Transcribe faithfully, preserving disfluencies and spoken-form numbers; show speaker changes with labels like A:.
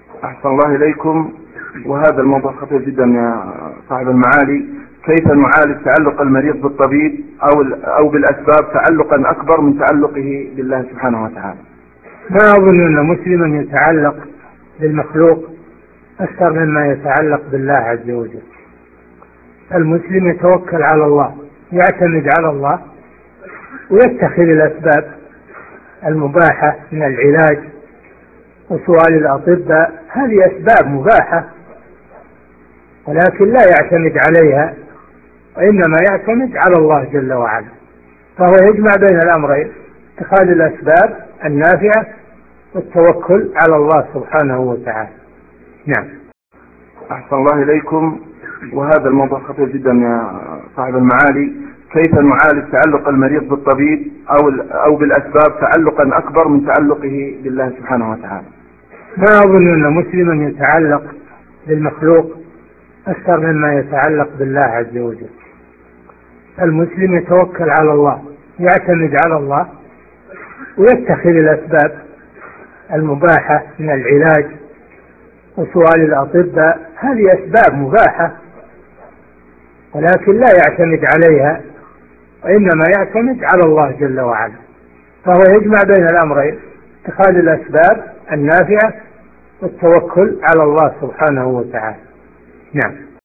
A: أحسن الله إليكم. وهذا الموضوع خطير جدا يا صاحب المعالي. كيف نعالج تعلق المريض بالطبيب أو أو بالأسباب تعلقا أكبر من تعلقه بالله سبحانه وتعالى؟
B: ما أظن أن مسلما يتعلق بالمخلوق أكثر مما يتعلق بالله عز وجل. المسلم يتوكل على الله، يعتمد على الله، ويتخذ الأسباب المباحة من العلاج وسؤال الأطباء، هذه أسباب مباحة، ولكن لا يعتمد عليها، وإنما يعتمد على الله جل وعلا. فهو يجمع بين الأمرين، اتخاذ الأسباب النافعة والتوكل على الله سبحانه وتعالى. نعم.
A: أحسن الله إليكم. وهذا الموضوع خطير جدا يا صاحب المعالي. كيف نعالج تعلق المريض بالطبيب أو أو بالأسباب تعلقا أكبر من تعلقه بالله سبحانه وتعالى؟
B: ما أظن أن مسلما يتعلق بالمخلوق أكثر مما يتعلق بالله عز وجل. المسلم يتوكل على الله، يعتمد على الله، ويتخذ الأسباب المباحة من العلاج وسؤال الأطباء، هذه أسباب مباحة، ولكن لا يعتمد عليها، وإنما يعتمد على الله جل وعلا. فهو يجمع بين الأمرين، اتخاذ الأسباب النافعة والتوكل على الله سبحانه وتعالى. نعم.